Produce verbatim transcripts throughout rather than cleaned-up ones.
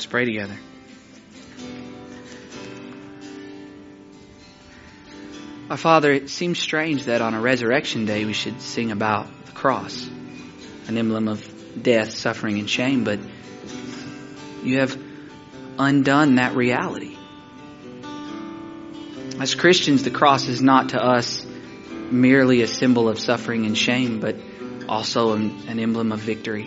Let's pray together. Our Father, it seems strange that on a resurrection day we should sing about the cross, an emblem of death, suffering, and shame, but you have undone that reality. As Christians, the cross is not to us merely a symbol of suffering and shame, but also an, an emblem of victory.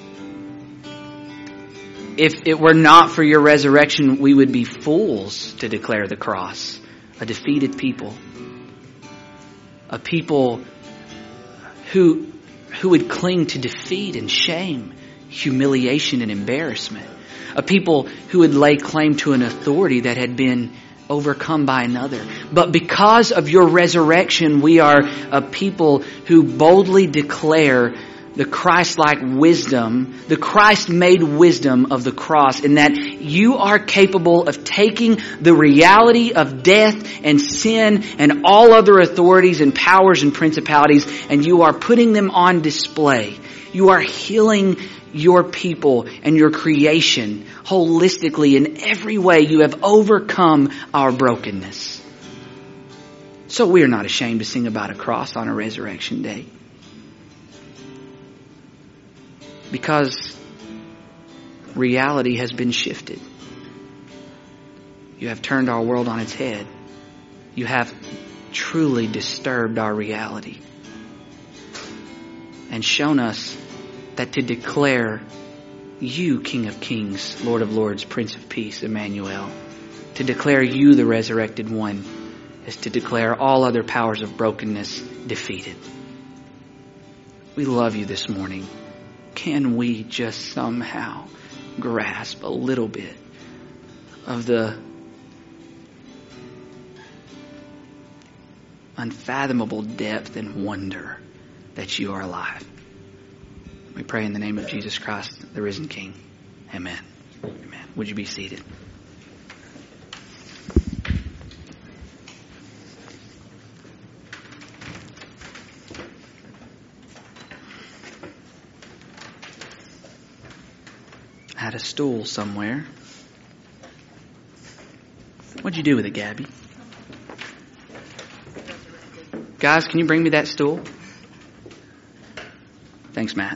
If it were not for your resurrection, we would be fools to declare the cross a defeated people. A people who, who would cling to defeat and shame, humiliation and embarrassment. A people who would lay claim to an authority that had been overcome by another. But because of your resurrection, we are a people who boldly declare the Christ-like wisdom, the Christ-made wisdom of the cross, in that you are capable of taking the reality of death and sin and all other authorities and powers and principalities, and you are putting them on display. You are healing your people and your creation holistically in every way. You have overcome our brokenness. So we are not ashamed to sing about a cross on a resurrection day. Because reality has been shifted. You have turned our world on its head. You have truly disturbed our reality and shown us that to declare you King of Kings, Lord of Lords, Prince of Peace, Emmanuel, to declare you the resurrected one is to declare all other powers of brokenness defeated. We love you this morning. Can we just somehow grasp a little bit of the unfathomable depth and wonder that you are alive? We pray in the name of Jesus Christ, the risen King. Amen. Amen. Would you be seated? I had a stool somewhere. What'd you do with it, Gabby? Guys, can you bring me that stool? Thanks, Matt.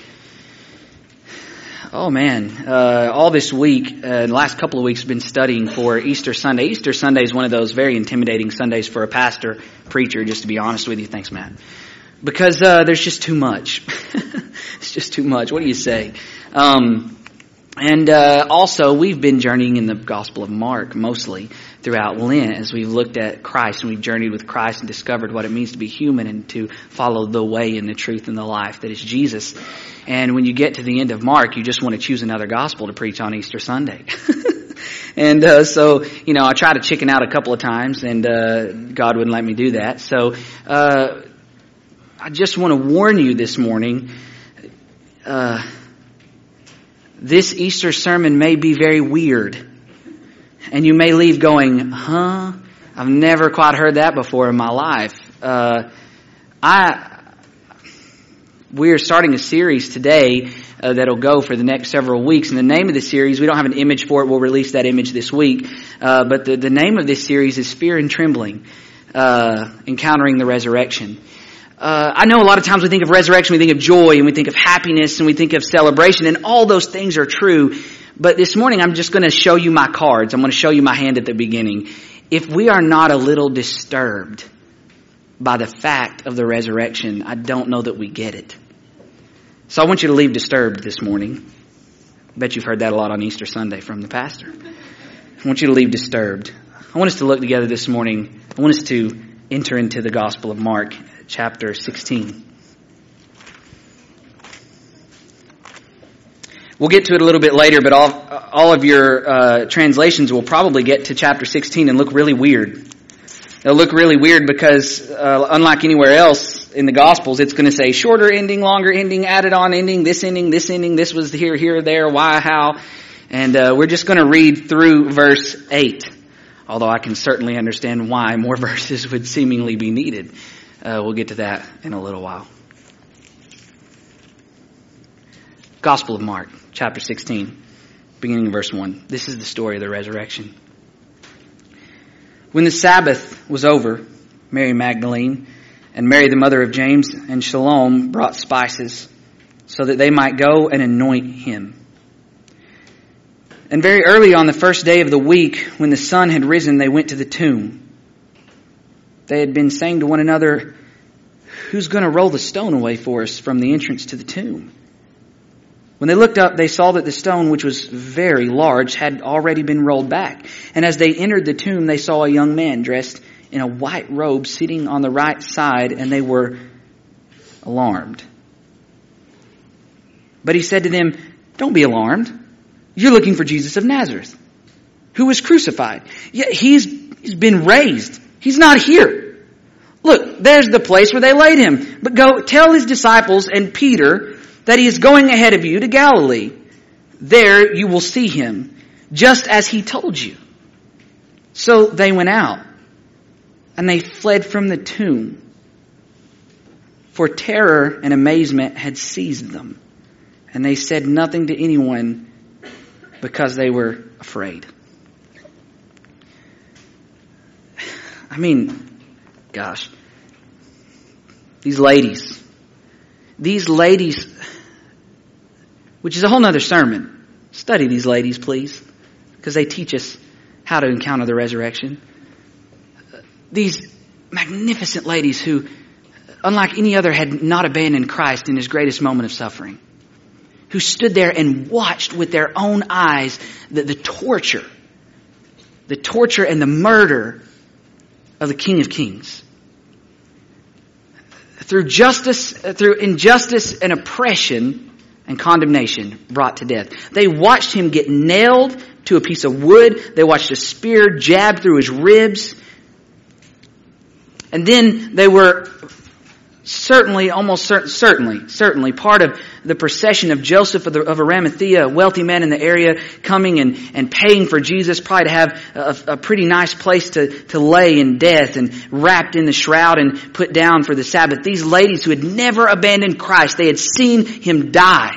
Oh man, uh, all this week, uh, the last couple of weeks, I've been studying for Easter Sunday. Easter Sunday is one of those very intimidating Sundays for a pastor, preacher, just to be honest with you. Thanks, Matt. Because uh, there's just too much. It's just too much. What do you say? Um, and uh, also, we've been journeying in the Gospel of Mark mostly throughout Lent as we've looked at Christ and we've journeyed with Christ and discovered what it means to be human and to follow the way and the truth and the life that is Jesus. And when you get to the end of Mark, you just want to choose another gospel to preach on Easter Sunday. and uh, so, you know, I tried to chicken out a couple of times and uh, God wouldn't let me do that. So uh, I just want to warn you this morning, uh, this Easter sermon may be very weird. And you may leave going, huh? I've never quite heard that before in my life. Uh, I, we're starting a series today uh, that'll go for the next several weeks. And the name of the series, we don't have an image for it. We'll release that image this week. Uh, but the, the name of this series is Fear and Trembling, uh, Encountering the Resurrection. Uh, I know a lot of times we think of resurrection, we think of joy, and we think of happiness, and we think of celebration, and all those things are true. But this morning, I'm just going to show you my cards. I'm going to show you my hand at the beginning. If we are not a little disturbed by the fact of the resurrection, I don't know that we get it. So I want you to leave disturbed this morning. I bet you've heard that a lot on Easter Sunday from the pastor. I want you to leave disturbed. I want us to look together this morning. I want us to enter into the Gospel of Mark, chapter sixteen. We'll get to it a little bit later, but all all of your uh, translations will probably get to chapter sixteen and look really weird. They'll look really weird because uh, unlike anywhere else in the Gospels, it's going to say shorter ending, longer ending, added on ending, this ending, this ending, this was here, here, there, why, how. And uh, we're just going to read through verse eight. Although I can certainly understand why more verses would seemingly be needed. Uh, we'll get to that in a little while. Gospel of Mark, chapter sixteen. beginning of verse one. This is the story of the resurrection. When the Sabbath was over, Mary Magdalene and Mary the mother of James and Shalom brought spices so that they might go and anoint him. And very early on the first day of the week, when the sun had risen, they went to the tomb. They had been saying to one another, "Who's going to roll the stone away for us from the entrance to the tomb?" When they looked up, they saw that the stone, which was very large, had already been rolled back. And as they entered the tomb, they saw a young man dressed in a white robe sitting on the right side, and they were alarmed. But he said to them, "Don't be alarmed. You're looking for Jesus of Nazareth, who was crucified. Yet he's, he's been raised. He's not here. Look, there's the place where they laid him. But go tell his disciples and Peter that he is going ahead of you to Galilee. There you will see him, just as he told you." So they went out, and they fled from the tomb, for terror and amazement had seized them. And they said nothing to anyone because they were afraid. I mean, gosh, these ladies, these ladies, which is a whole nother sermon. Study these ladies, please, because they teach us how to encounter the resurrection. These magnificent ladies who, unlike any other, had not abandoned Christ in his greatest moment of suffering, who stood there and watched with their own eyes the, the torture, the torture and the murder of the King of Kings. Through justice, through injustice and oppression and condemnation brought to death. They watched him get nailed to a piece of wood. They watched a spear jab through his ribs. And then they were certainly, almost cer- certainly, certainly part of the procession of Joseph of, the, of Arimathea, a wealthy man in the area, coming and, and paying for Jesus, probably to have a, a pretty nice place to, to lay in death and wrapped in the shroud and put down for the Sabbath. These ladies who had never abandoned Christ, they had seen him die.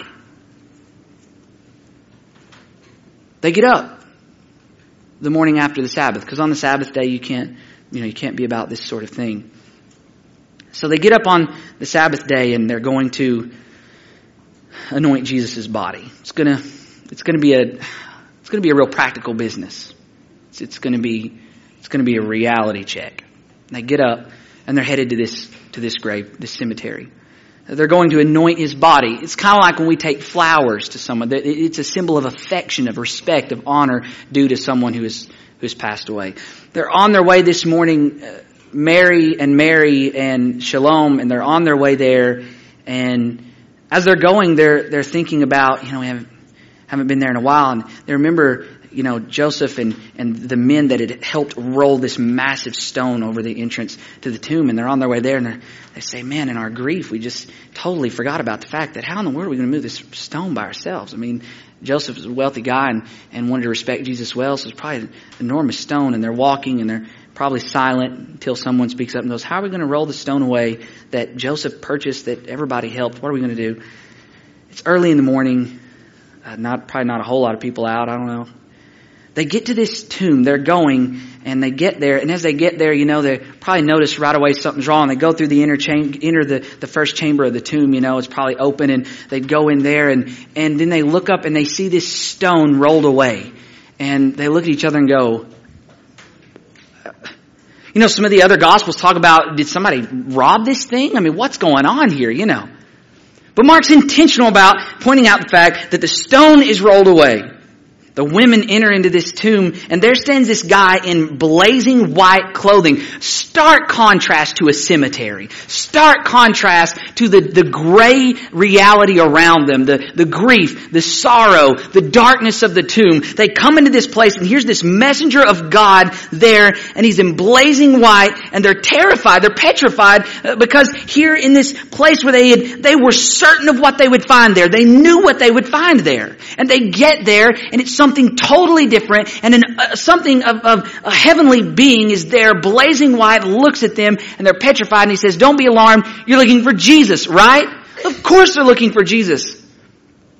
They get up the morning after the Sabbath, because on the Sabbath day you can't, you know, you can't be about this sort of thing. So they get up on the Sabbath day and they're going to anoint Jesus' body. It's gonna, it's gonna be a, it's gonna be a real practical business. It's, it's gonna be, it's gonna be a reality check. And they get up and they're headed to this, to this grave, this cemetery. They're going to anoint his body. It's kind of like when we take flowers to someone. It's a symbol of affection, of respect, of honor due to someone who is, who has passed away. They're on their way this morning. Uh, Mary and Mary and Shalom, and they're on their way there. And as they're going, they're they're thinking about, you know, we haven't haven't been there in a while, and they remember, you know, Joseph and and the men that had helped roll this massive stone over the entrance to the tomb. And they're on their way there, and they they say, "Man, in our grief, we just totally forgot about the fact that how in the world are we going to move this stone by ourselves?" I mean, Joseph is a wealthy guy and and wanted to respect Jesus well, so it's probably an enormous stone. And they're walking, and they're probably silent until someone speaks up and goes, "How are we going to roll the stone away that Joseph purchased, that everybody helped? What are we going to do?" It's early in the morning. Uh, not probably not a whole lot of people out. I don't know. They get to this tomb. They're going, and they get there. And as they get there, you know, they probably notice right away something's wrong. They go through the inner chamber, enter the, the first chamber of the tomb. You know, it's probably open, and they go in there, and and then they look up and they see this stone rolled away, and they look at each other and go, you know, some of the other Gospels talk about, did somebody rob this thing? I mean, what's going on here, you know? But Mark's intentional about pointing out the fact that the stone is rolled away. The women enter into this tomb, and there stands this guy in blazing white clothing. Stark contrast to a cemetery. Stark contrast to the, the gray reality around them. The, the grief, the sorrow, the darkness of the tomb. They come into this place, and here's this messenger of God there, and he's in blazing white, and they're terrified. They're petrified, because here in this place where they had, they were certain of what they would find there. They knew what they would find there. And they get there, and it's something totally different, and an, uh, something of, of a heavenly being is there, blazing white, looks at them, and they're petrified, and he says, "Don't be alarmed, you're looking for Jesus, right?" Of course they're looking for Jesus.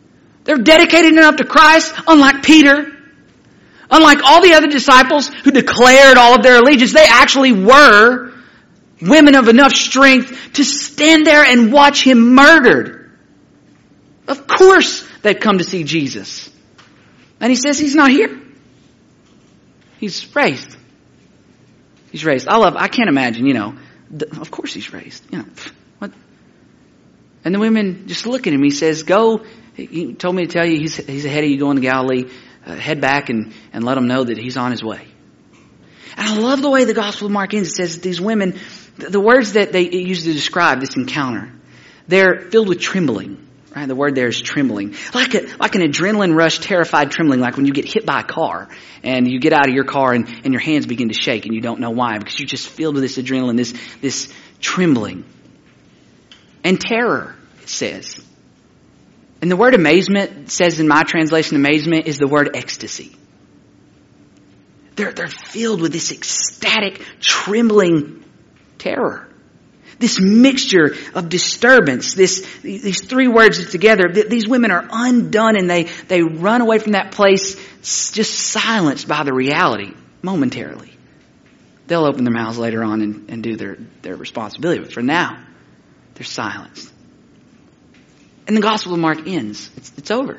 They're dedicated enough to Christ, unlike Peter. Unlike all the other disciples who declared all of their allegiance, they actually were women of enough strength to stand there and watch him murdered. Of course they've come to see Jesus. And he says he's not here. He's raised. He's raised. I love, I can't imagine, you know, of course he's raised. You know, what? And the women just look at him. He says, go, he told me to tell you he's, he's ahead of you going to Galilee. Uh, head back and, and let him know that he's on his way. And I love the way the Gospel of Mark ends. It says that these women, the, the words that they use to describe this encounter, they're filled with trembling. Right? The word there is trembling. Like a, like an adrenaline rush, terrified trembling, like when you get hit by a car and you get out of your car and, and your hands begin to shake and you don't know why because you're just filled with this adrenaline, this, this trembling. And terror, it says. And the word amazement, says in my translation, amazement is the word ecstasy. They're, they're filled with this ecstatic, trembling terror. This mixture of disturbance, this, these three words together, these women are undone and they, they run away from that place just silenced by the reality momentarily. They'll open their mouths later on and, and do their, their responsibility. But for now, they're silenced. And the Gospel of Mark ends. It's, it's over.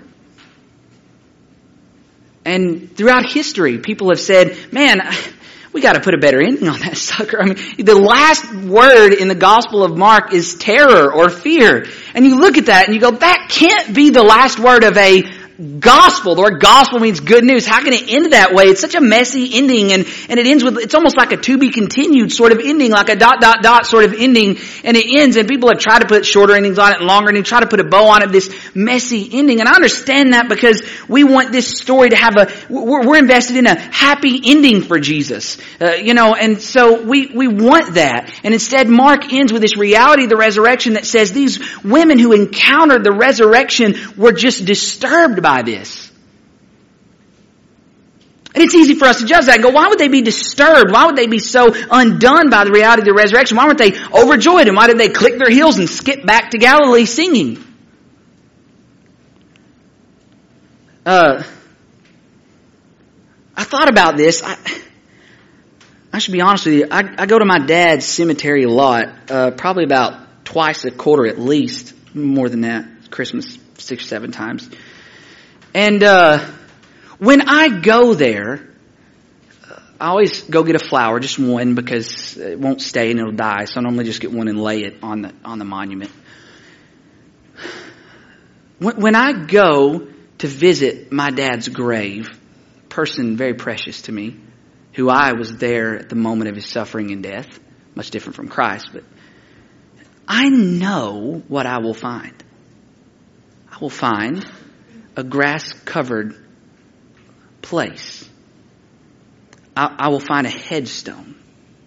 And throughout history, people have said, man, we got to put a better ending on that sucker. I mean, the last word in the Gospel of Mark is terror or fear. And you look at that and you go, that can't be the last word of a gospel. The word gospel means good news. How can it end that way? It's such a messy ending, and, and it ends with, it's almost like a to be continued sort of ending, like a dot, dot, dot sort of ending, and it ends, and people have tried to put shorter endings on it and longer endings, try to put a bow on it, this messy ending, and I understand that because we want this story to have a, we're, we're invested in a happy ending for Jesus, uh, you know, and so we, we want that, and instead Mark ends with this reality of the resurrection that says these women who encountered the resurrection were just disturbed by this. And it's easy for us to judge that and go, why would they be disturbed? Why would they be so undone by the reality of the resurrection? Why weren't they overjoyed? And why did they click their heels and skip back to Galilee singing? Uh, I thought about this. I, I should be honest with you. I, I go to my dad's cemetery a lot, uh, probably about twice a quarter at least, more than that, Christmas six or seven times. And uh, when I go there, I always go get a flower, just one, because it won't stay and it'll die. So I normally just get one and lay it on the on the monument. When, when I go to visit my dad's grave, a person very precious to me, who I was there at the moment of his suffering and death, much different from Christ, but I know what I will find. I will find a grass-covered place. I, I will find a headstone.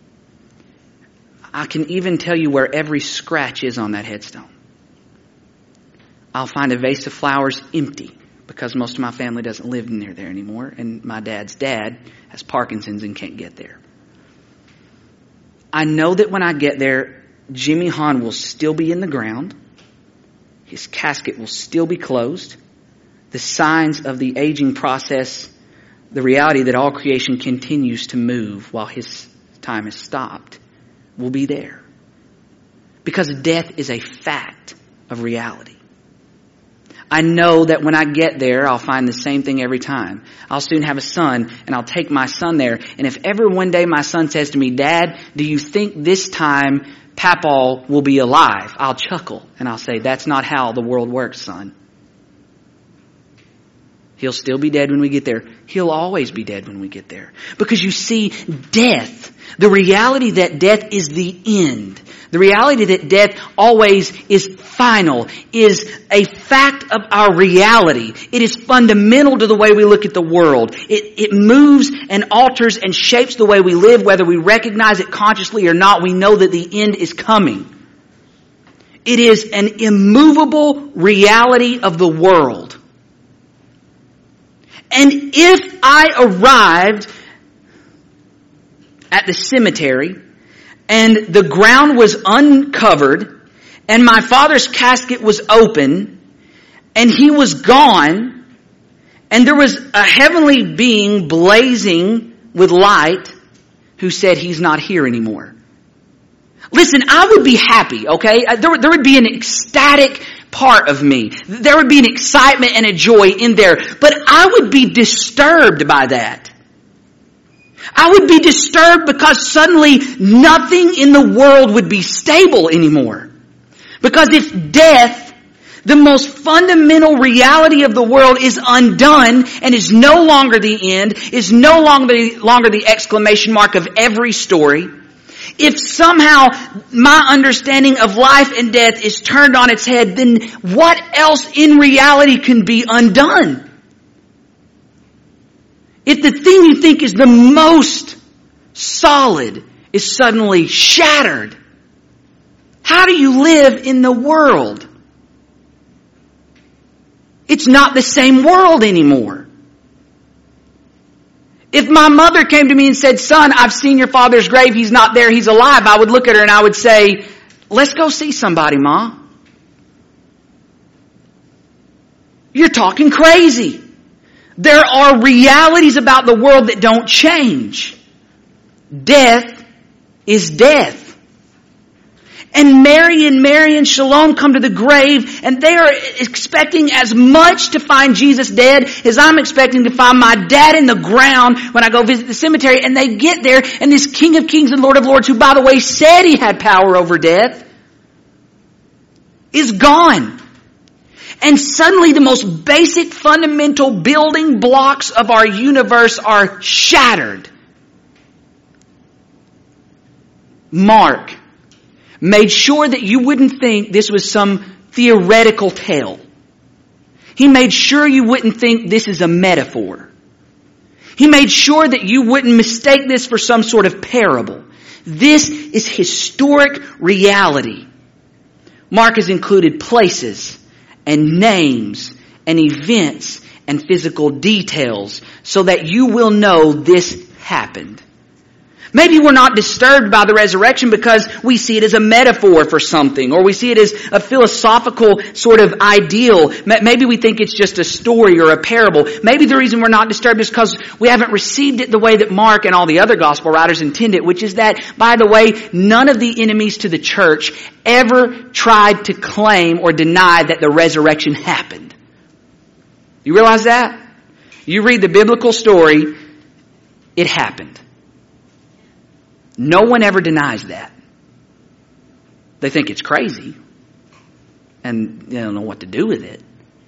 I can even tell you where every scratch is on that headstone. I'll find a vase of flowers empty because most of my family doesn't live near there anymore, and my dad's dad has Parkinson's and can't get there. I know that when I get there, Jimmy Hahn will still be in the ground. His casket will still be closed. The signs of the aging process, the reality that all creation continues to move while his time has stopped, will be there. Because death is a fact of reality. I know that when I get there, I'll find the same thing every time. I'll soon have a son, and I'll take my son there. And if ever one day my son says to me, Dad, do you think this time Papaw will be alive? I'll chuckle, and I'll say, that's not how the world works, son. He'll still be dead when we get there. He'll always be dead when we get there. Because you see, death, the reality that death is the end, the reality that death always is final, is a fact of our reality. It is fundamental to the way we look at the world. It, it moves and alters and shapes the way we live, whether we recognize it consciously or not. We know that the end is coming. It is an immovable reality of the world. And if I arrived at the cemetery and the ground was uncovered and my father's casket was open and he was gone, and there was a heavenly being blazing with light who said he's not here anymore. Listen, I would be happy, okay? There, there would be an ecstatic part of me. There would be an excitement and a joy in there. But I would be disturbed by that. I would be disturbed because suddenly nothing in the world would be stable anymore. Because if death, the most fundamental reality of the world, is undone and is no longer the end, is no longer the, longer the exclamation mark of every story, if somehow my understanding of life and death is turned on its head, then what else in reality can be undone? If the thing you think is the most solid is suddenly shattered, how do you live in the world? It's not the same world anymore. If my mother came to me and said, son, I've seen your father's grave. He's not there. He's alive. I would look at her and I would say, let's go see somebody, Ma. You're talking crazy. There are realities about the world that don't change. Death is death. And Mary and Mary and Shalom come to the grave, and they are expecting as much to find Jesus dead as I'm expecting to find my dad in the ground when I go visit the cemetery. And they get there, and this King of Kings and Lord of Lords, who by the way said he had power over death, is gone. And suddenly the most basic fundamental building blocks of our universe are shattered. Mark made sure that you wouldn't think this was some theoretical tale. He made sure you wouldn't think this is a metaphor. He made sure that you wouldn't mistake this for some sort of parable. This is historic reality. Mark has included places and names and events and physical details so that you will know this happened. Maybe we're not disturbed by the resurrection because we see it as a metaphor for something, or we see it as a philosophical sort of ideal. Maybe we think it's just a story or a parable. Maybe the reason we're not disturbed is because we haven't received it the way that Mark and all the other gospel writers intend it, which is that, by the way, none of the enemies to the church ever tried to claim or deny that the resurrection happened. You realize that? You read the biblical story, it happened. No one ever denies that. They think it's crazy, and they don't know what to do with it.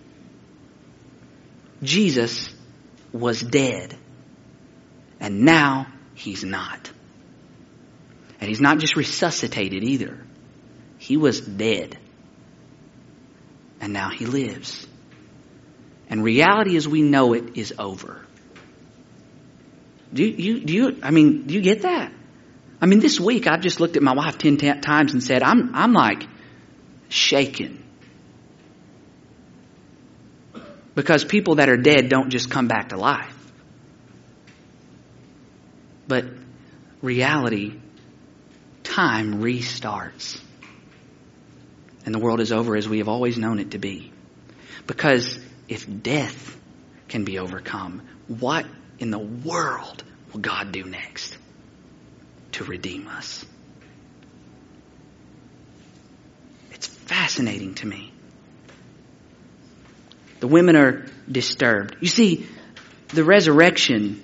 Jesus was dead, and now he's not. And he's not just resuscitated either. He was dead, and now he lives. And reality as we know it is over. Do you, you, do you, I mean, do you get that? I mean, this week I've just looked at my wife ten t- times and said, I'm, I'm like shaken. Because people that are dead don't just come back to life. But reality, time restarts. And the world is over as we have always known it to be. Because if death can be overcome, what in the world will God do next to redeem us? It's fascinating to me. The women are disturbed. You see, the resurrection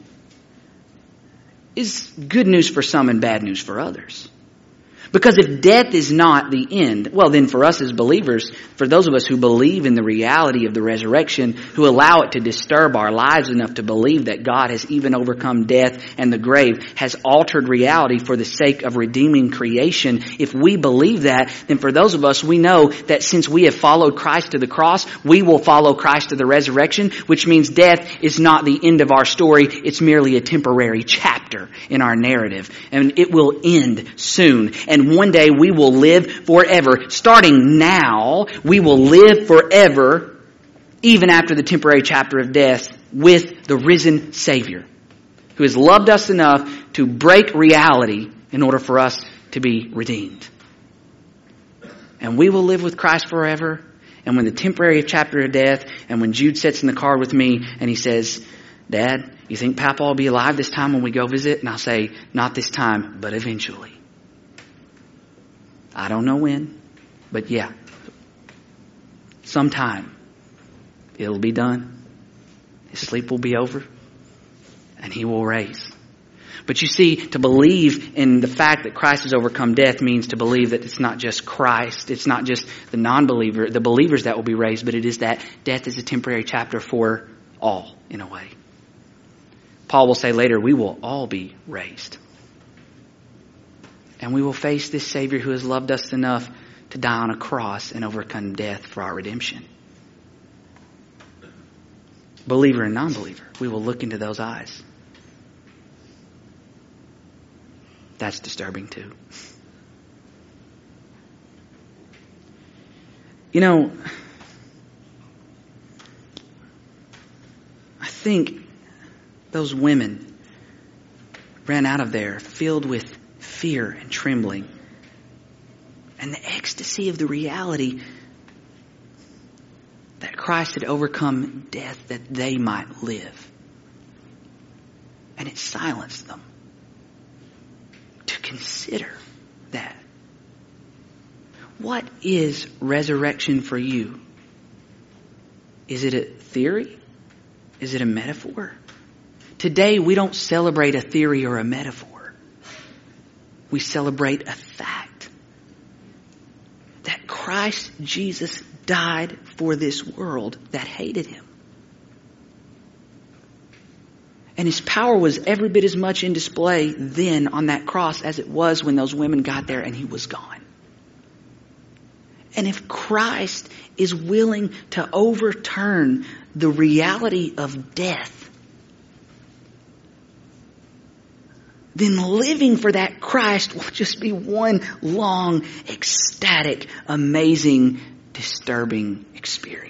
is good news for some and bad news for others. Because if death is not the end, well then for us as believers, for those of us who believe in the reality of the resurrection, who allow it to disturb our lives enough to believe that God has even overcome death and the grave, has altered reality for the sake of redeeming creation, if we believe that, then for those of us, we know that since we have followed Christ to the cross, we will follow Christ to the resurrection, which means death is not the end of our story, it's merely a temporary chapter in our narrative. And it will end soon. And And one day we will live forever. Starting now, we will live forever, even after the temporary chapter of death, with the risen Savior, who has loved us enough to break reality in order for us to be redeemed. And we will live with Christ forever, And when the temporary chapter of death, and when Jude sits in the car with me and he says, Dad, you think Papa will be alive this time when we go visit? And I'll say, not this time, but eventually. I don't know when, but yeah. Sometime it'll be done. His sleep will be over and he will raise. But you see, to believe in the fact that Christ has overcome death means to believe that it's not just Christ. It's not just the non-believer, the believers that will be raised, but it is that death is a temporary chapter for all, in a way. Paul will say later, we will all be raised. And we will face this Savior who has loved us enough to die on a cross and overcome death for our redemption. Believer and non-believer, we will look into those eyes. That's disturbing too. You know, I think those women ran out of there filled with fear and trembling and the ecstasy of the reality that Christ had overcome death that they might live. And it silenced them to consider that. What is resurrection for you? Is it a theory? Is it a metaphor? Today we don't celebrate a theory or a metaphor. We celebrate a fact. That Christ Jesus died for this world that hated him. And his power was every bit as much in display then on that cross as it was when those women got there and he was gone. And if Christ is willing to overturn the reality of death, then living for that Christ will just be one long, ecstatic, amazing, disturbing experience.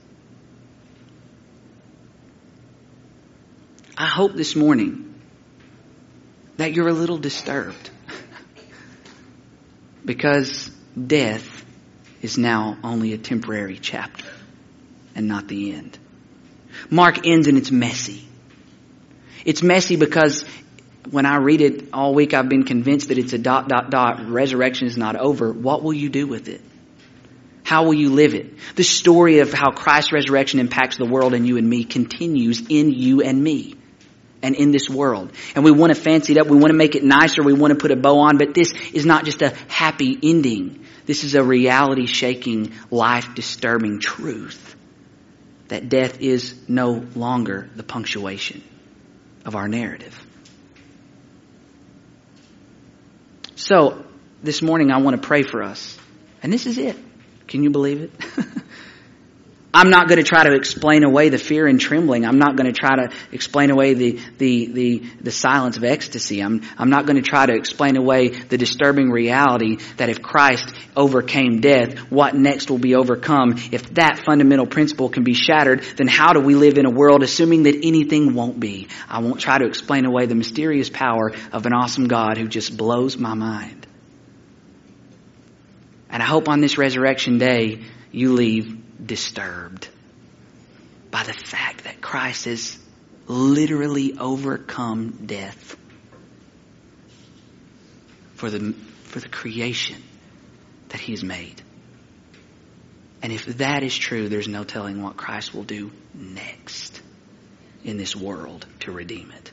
I hope this morning that you're a little disturbed because death is now only a temporary chapter and not the end. Mark ends and it's messy. It's messy because when I read it all week, I've been convinced that it's a dot, dot, dot. Resurrection is not over. What will you do with it? How will you live it? The story of how Christ's resurrection impacts the world and you and me continues in you and me and in this world. And we want to fancy it up. We want to make it nicer. We want to put a bow on. But this is not just a happy ending. This is a reality-shaking, life-disturbing truth that death is no longer the punctuation of our narrative. So, this morning I want to pray for us. And this is it. Can you believe it? I'm not going to try to explain away the fear and trembling. I'm not going to try to explain away the, the, the, the silence of ecstasy. I'm, I'm not going to try to explain away the disturbing reality that if Christ overcame death, what next will be overcome. If that fundamental principle can be shattered, then how do we live in a world assuming that anything won't be? I won't try to explain away the mysterious power of an awesome God who just blows my mind. And I hope on this resurrection day, you leave disturbed by the fact that Christ has literally overcome death for the, for the creation that he's made. And if that is true, there's no telling what Christ will do next in this world to redeem it.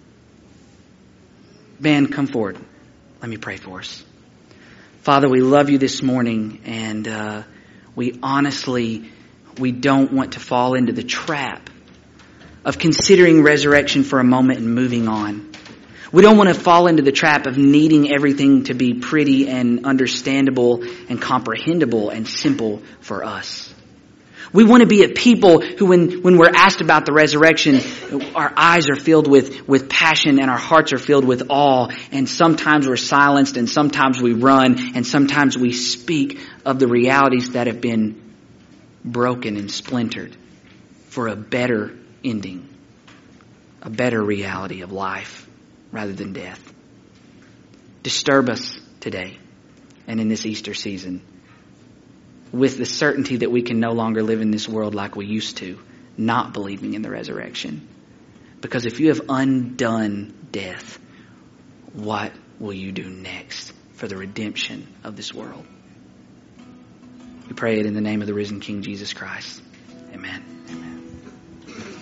Ben, come forward. Let me pray for us. Father, we love you this morning, and uh, we honestly, we don't want to fall into the trap of considering resurrection for a moment and moving on. We don't want to fall into the trap of needing everything to be pretty and understandable and comprehensible and simple for us. We want to be a people who, when, when we're asked about the resurrection, our eyes are filled with, with passion and our hearts are filled with awe. And sometimes we're silenced and sometimes we run and sometimes we speak of the realities that have been broken and splintered for a better ending, a better reality of life rather than death. Disturb us today and in this Easter season. with the certainty that we can no longer live in this world like we used to, not believing in the resurrection. Because if you have undone death, what will you do next for the redemption of this world? We pray it in the name of the risen King Jesus Christ. Amen. Amen.